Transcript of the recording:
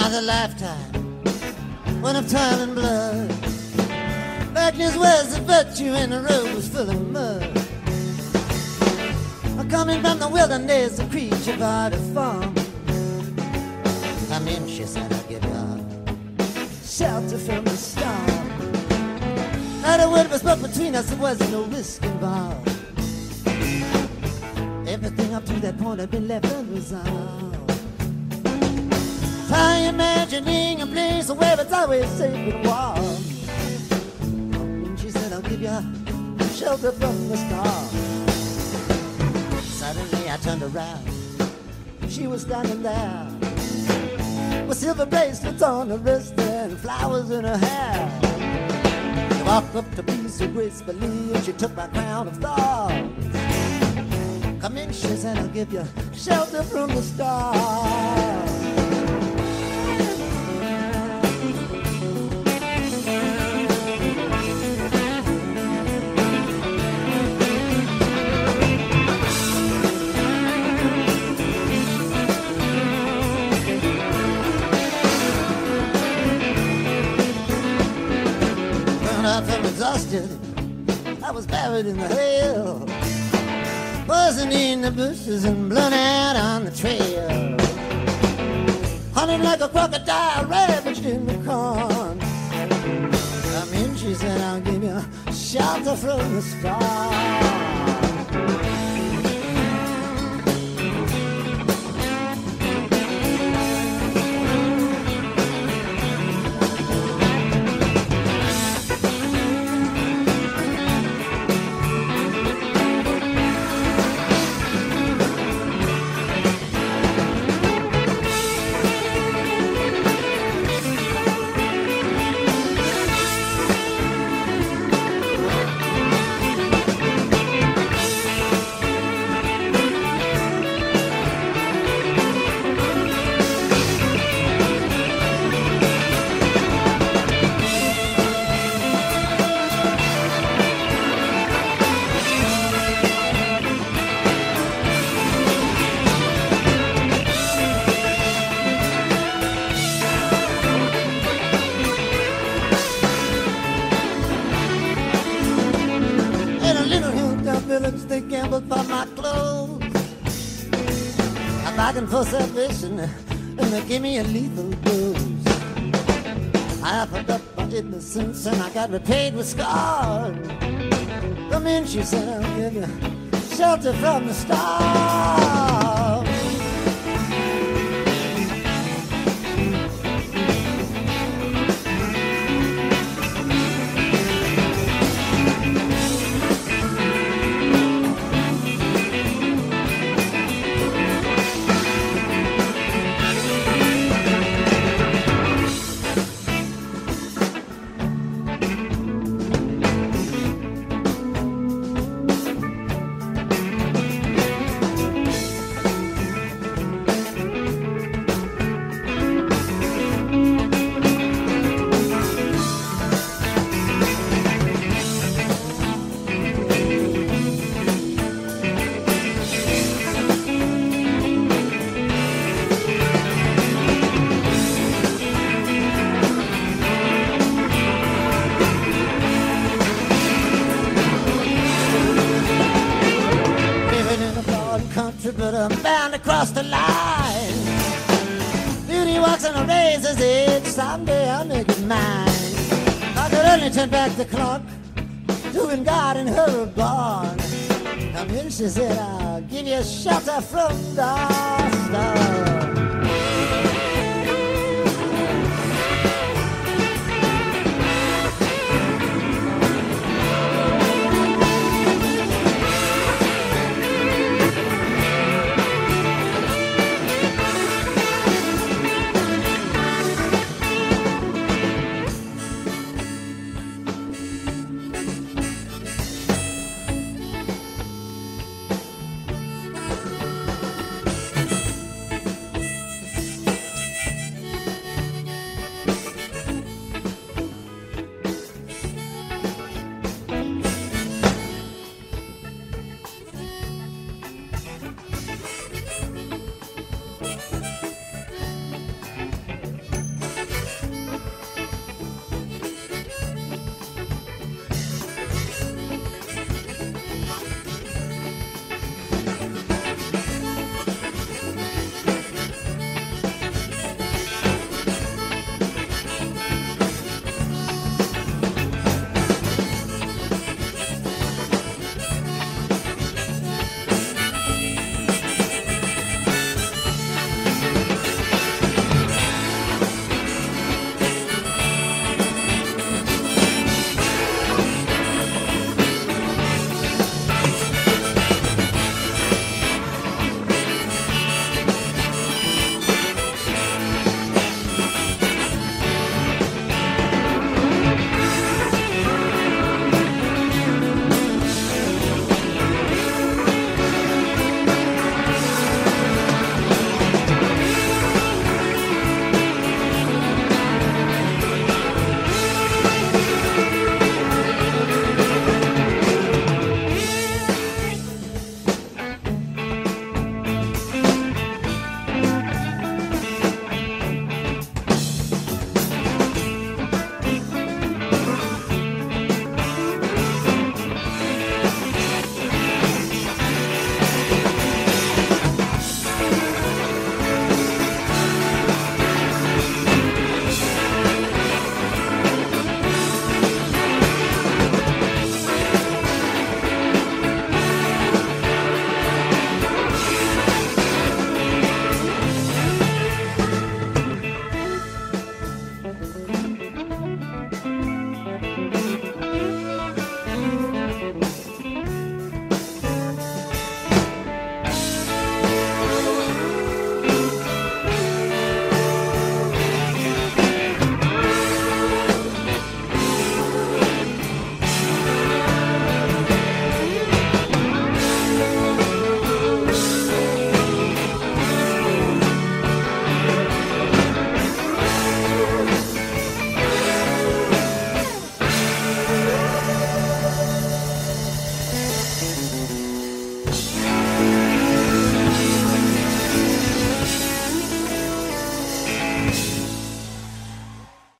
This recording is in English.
Another lifetime, one of toil and blood. Darkness was the virtue and the road was full of mud. Coming from the wilderness, a creature by the farm. Come in, she said, I'll give you shelter from the storm. Not a word was spoke between us, there was no risk involved. Everything up to that point had been left unresolved. Try imagining a place where it's always safe and warm. And she said, I'll give you shelter from the storm. Suddenly I turned around, she was standing there with silver bracelets on her wrist and flowers in her hair. She walked up to me so gracefully and she took my crown of thorns. Come in, she said, I'll give you shelter from the stars. Exhausted, I was buried in the hail, buzzing in the bushes and blown out on the trail, hunting like a crocodile ravaged in the corn. Come in, she said, I'll give you shelter from the stars. They gambled for my clothes, I'm bargained for salvation, and they gave me a lethal dose. I offered up my innocence, and I got repaid with scars. Come in, she said, I'll give you shelter from the stars. But I'm bound to cross the line. Beauty walks on a razor's edge. Someday I'll make it mine. I could only turn back the clock to when God and her were born. Come in, she said, I'll give you shelter from the stars.